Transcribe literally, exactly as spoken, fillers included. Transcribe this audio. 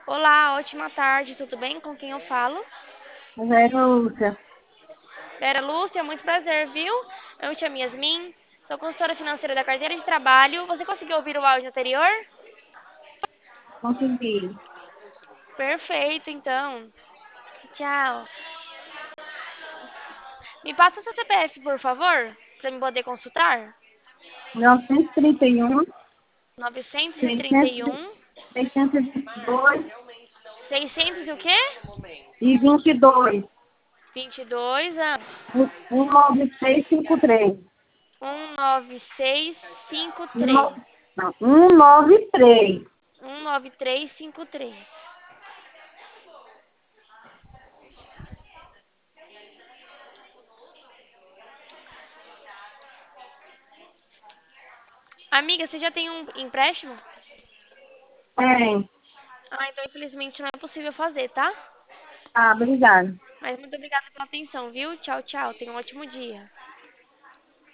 Olá, ótima tarde, tudo bem? Com quem eu falo? Vera Lúcia, Vera Lúcia, muito prazer, viu? Eu me chamo Yasmin, sou consultora financeira da carteira de trabalho. Você conseguiu ouvir o áudio anterior? consegui. Perfeito, então. Tchau. Me passa seu C P F, por favor, para me poder consultar. novecentos e trinta e um, seiscentos, novecentos e trinta e um, seiscentos e vinte e dois seiscentos e o quê? e vinte e dois. vinte e dois, ah, Um- 19653. um nove seis cinco Um três. nove- não, cento e noventa e três. um nove três cinco três. Amiga, você já tem um empréstimo? Tem. Ah, então infelizmente não é possível fazer, tá? Ah, obrigada. Mas muito obrigada pela atenção, viu? Tchau, tchau. Tenha um ótimo dia.